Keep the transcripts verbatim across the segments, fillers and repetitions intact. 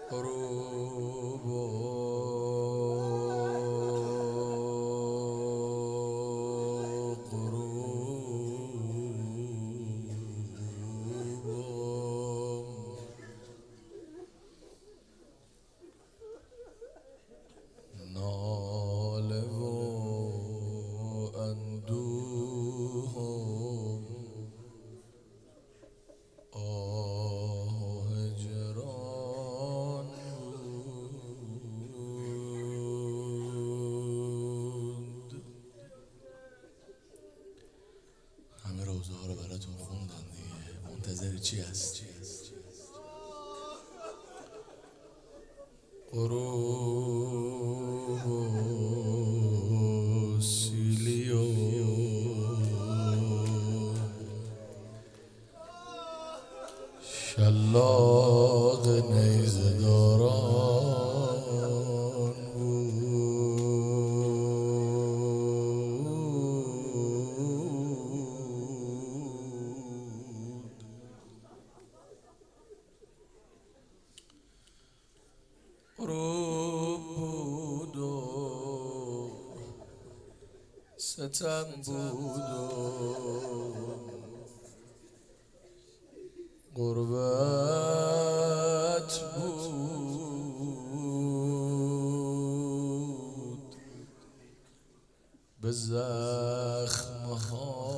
غروب و ناله و اندوه و آه هجران بود. همه روزه ها رو براتون خوندم دیگه، منتظر چی هست؟ غروب و سیلی و شلاق نیزه داران بود. غروب بود و ستم بود و غربت بود. به زخمها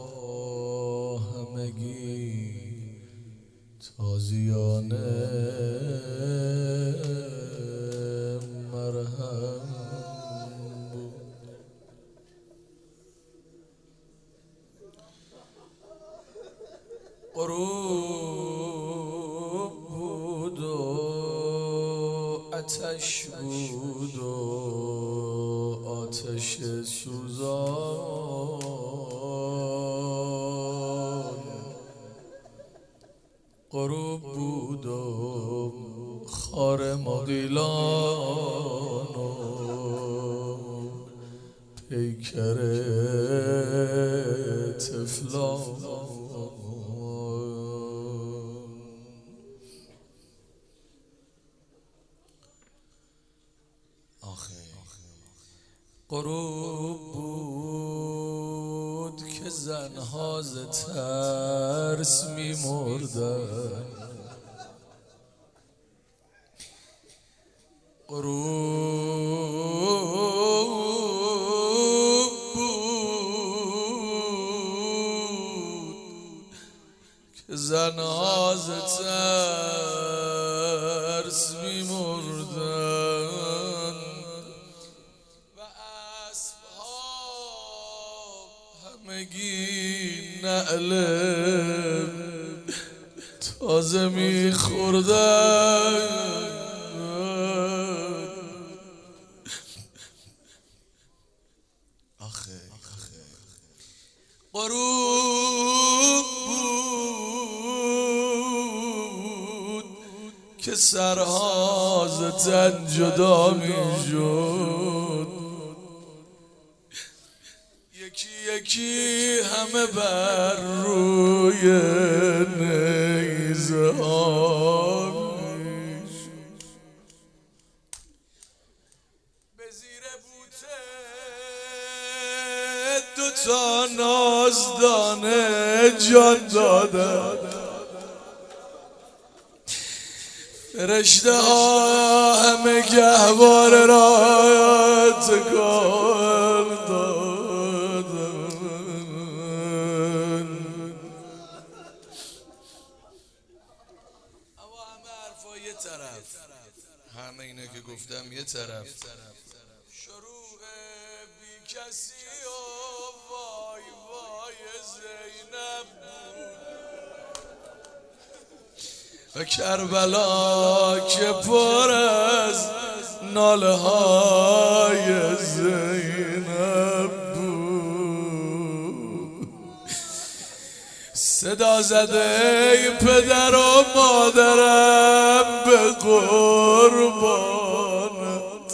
همگی تازیانه مرهم بود. غروب بود و آتش بود و آتش سوزان. غروب بود و خار مغیلان و پیکر طفلان. غروب بود که زنها ز ترس می مردن. غروب بود که زنها ز ترس می مردن. همگی نعل تازه میخوردن. آخه غروب بود که سرها ز تن جدا میشد. یکی یکی همه بر روی نیزه ها به زیر بوته دوتا نازدانه جان دادن. فرشته ها همه گهواره را تکان دادن. همه اینه که گفتم یه طرف شروع بی کسی و وای وای زینب بود و کربلا که پر از ناله های زینب بود. صدا زده ای پدر و مادرم به قربانت،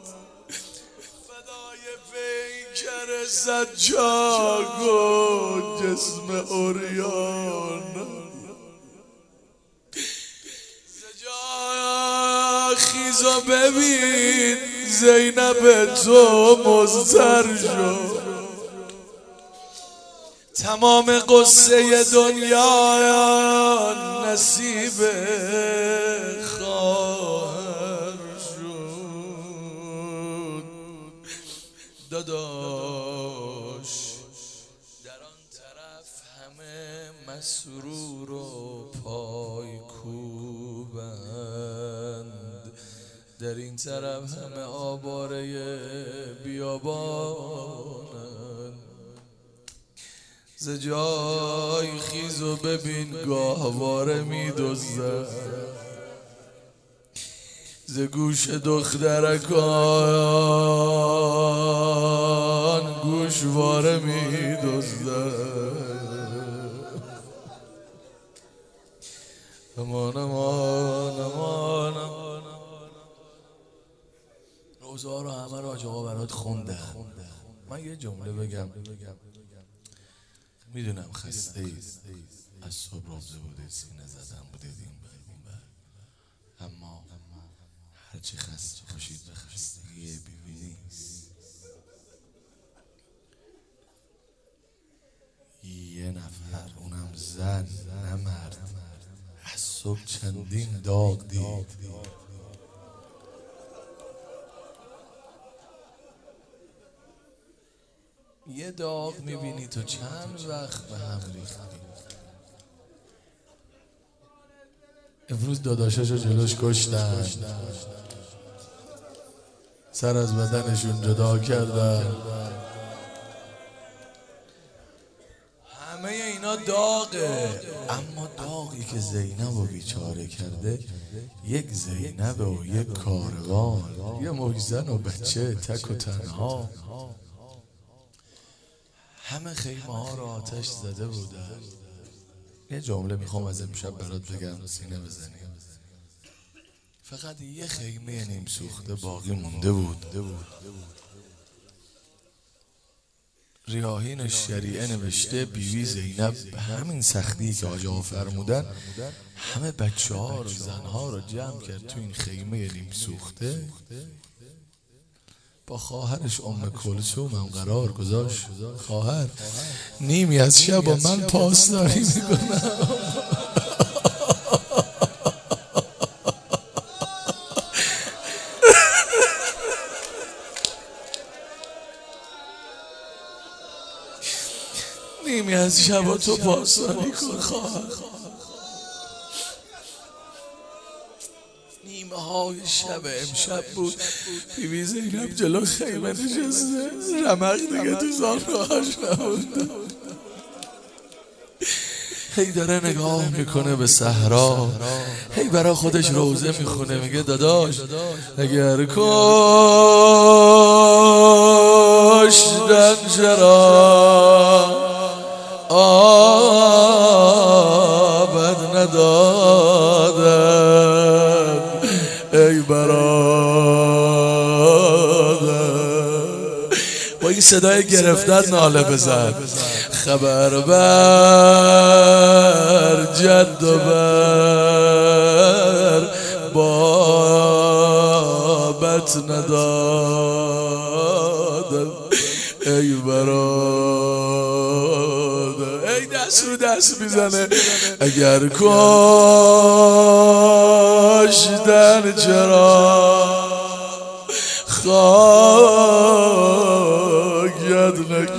فدای پیکر سجاق و جسم عریانت. خیزا ببین زینب تو مضطر شد، تمام قصه دنیا نصیب خواهر شد. داداش در آن طرف همه مسرور و پای کوبند، در این طرف همه آواره بیابانند. ز جای خیز و ببین گاهواره می دزدن، ز گوش دخترکان گوشواره می دزدن. امان امان امان امان. روزه ها رو همه راج آقا برات خوندن. من یه جمله بگم، میدونم خسته اید، از صبح روزه بوده، سینه زدن بوده این بر اون بر، اما هرچی خسته باشید به خستگی بیبی نیست. یه نفر اونم زن نه مرد از صبح چندین داغ دید. یه داغ میبینی تو چند وقت به هم ریختی. امروز داداشاشو جلوش کشتن، سر از بدنشون جدا کردن. همه اینا داغه، اما داغی که زینب رو بیچاره کرده یک زینب و یک کاروان، یه مجزن و بچه تک و تنها. همه خیمه ها رو آتش زده بودن. یه جمله میخوام از امشب برات بگم، سینه بزنی. فقط یه خیمه نیم سوخته باقی مونده بود. ریاحین شریعه نوشته بیوی زینب به همین سختی که حاج آقا فرمودن همه بچه ها رو زن ها رو جمع کرد تو این خیمه نیم سوخته، با خواهرش ام کلثوم هم قرار گذاشت. خواهر نیمی از شب با من پاسداری میکنم. نیمی از شب تو پاسداری کن خواهر. نیمه های شب امشب بود، بیبی زینب جلو خیمه نشسته، رمق دیگه تو زانوهاش نبود. هی داره نگاه میکنه به صحرا، هی برای خودش روزه میخونه، میگه داداش اگر کشتن چرا آبد ندادن ای برادر. با این صدای گرفتن ناله بزن. خبر بر جد و بر بابت ندادن ای برادر. ای دست رو دست میزنه. اگر کشتن چرا خاکت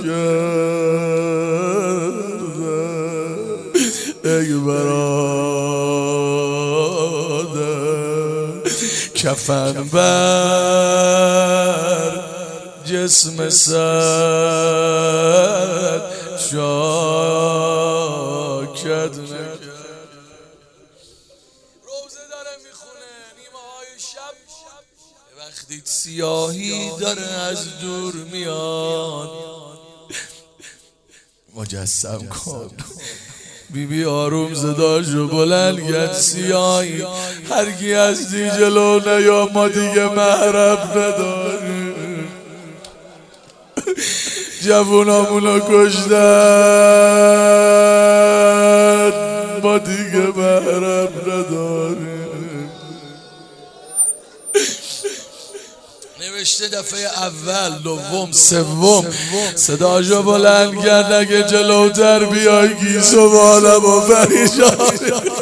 نکرده ای برادر. کفن بر جسم سر شاکت نکرده. روزه داره میخونه نیمه های شب، وقتی سیاهی داره از دور میاد. مجسم کن بیبی آروم صداشو بلند کرد، سیاهی هرگی از دی جلو نیا، ما دیگه محرم نداریم. جوونامونو کشتن، ما دیگه محرم نداریم. نوشته دفعه اول دوم سوم صداشو بلند کرد اگه جلوتر بیای گیسو بالم و فریجان.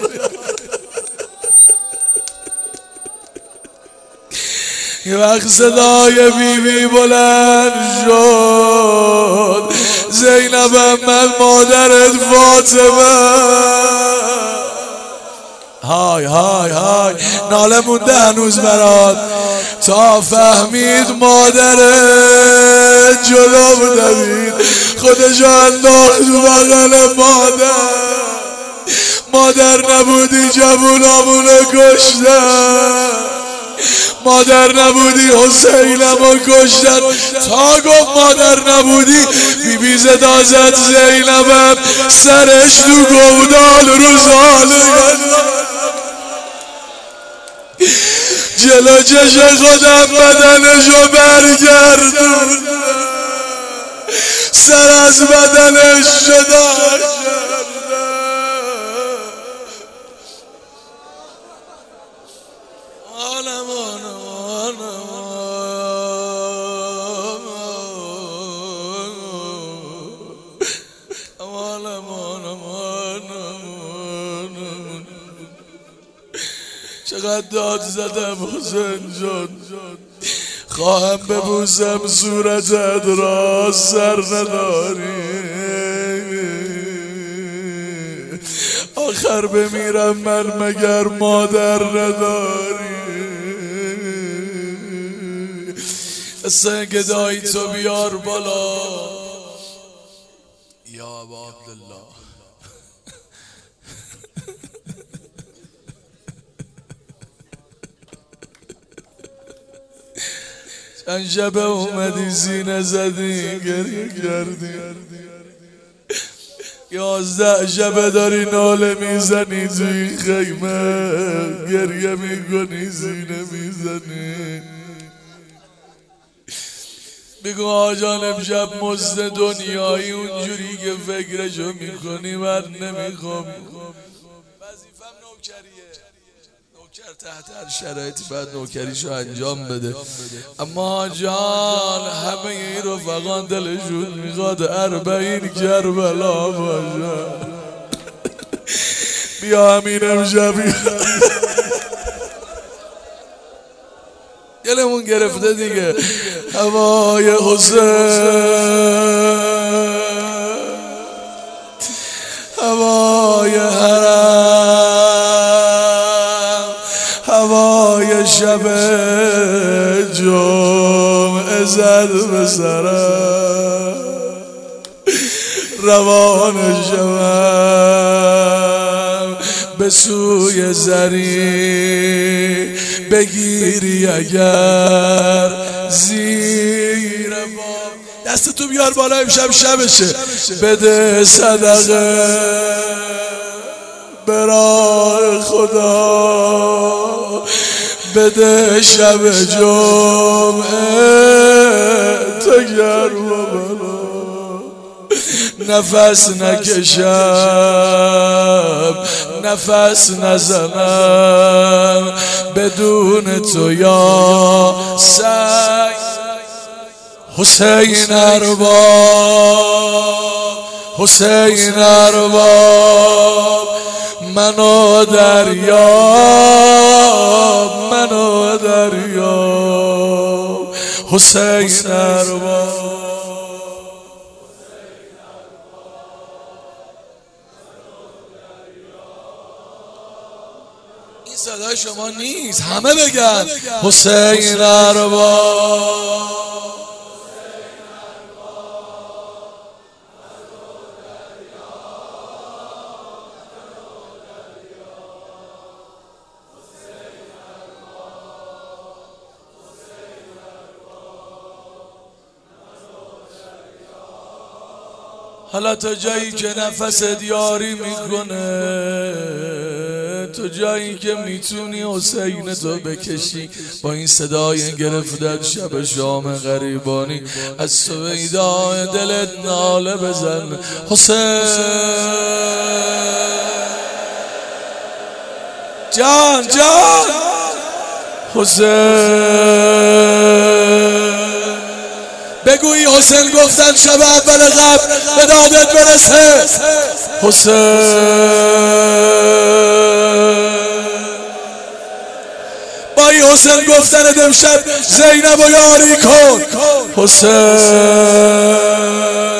یه وقت صدای بیبی بلند شد زینبم من مادرت فاطمه. های های های ناله مونده هنوز برات تا فهمید مادر جلو دوید خودشو انداخت تو بغل مادر. مادر نبودی جوونامونو کشتن، مادر نبودی حسینمو کشتن. تا گفت مادر نبودی بیبی زدا زد زینبم سرش تو گودال رو زاله جلو چش خودم بدنشو برگردون سر از بدنش شده. چقدر داد زدم حسین جان، خواهم ببوسم صورتت را سر نداری، آخر بمیرم من مگر مادر نداری. سنگ دایی تو بیار بالا یا ابا عبدالله. چند شبه اومدی زینه زدی گریه کردی، یازده شبه داری ناله میزنی توی خیمه گریه میکنی زینه میزنی. بگو آجان امشب مزد دنیایی اونجوری که فکرشو میکنی من نمیخوام. وظیفم نوکریه، نوکر تحت هر شرایطی باید نوکریشو انجام بده. اما جان همه این رفقان دلشون میخواد اربعین کربلا باشه. بیا همین امشب گلمون گرفته دیگه. هوای حسین، هوای حرم، هوای شب جمعه زد به سرم، روان شوم به سوی زری بگیری اگر زیر بام. دست تو بیار بالا امشب شبشه، بده صدقه برای خدا، بده شب جمعه تو گرم بالا. نفس نکشم نفس نزنم بدون تو یا سعی. حسین ارباب، حسین ارباب، منو دریاب، منو دریاب. حسین ارباب، این صدای شما نیست، همه بگن حسین ارباب. حالا تو جایی که نفست یاری میکنه، تو جایی که میتونی حسین تو بکشی، با این صدای گرفتت شب شام غریبانی از سویدای دلت ناله بزن. حسین جان جان، حسین بگویی حسین گفتن شب اول قبل به دادت برسه. حسین با این حسین گفتن امشب زینب و یاری کن. حسین